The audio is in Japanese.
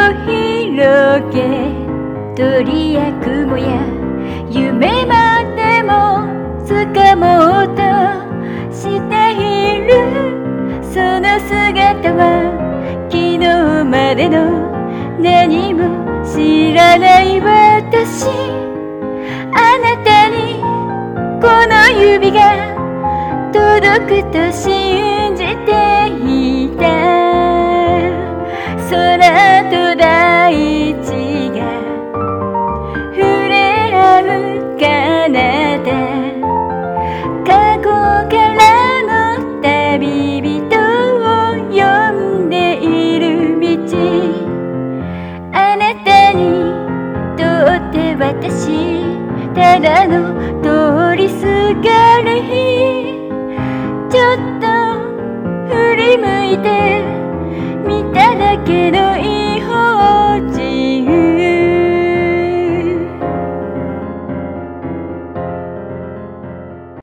広げ鳥や雲や夢までも掴もうとしている。その姿は昨日までの何も知らない私。あなたにこの指が届くと信じていた。空と大地が触れ合う彼方、過去からの旅人を呼んでいる道。あなたにとって私ただの通りすがり。ちょっと振り向いて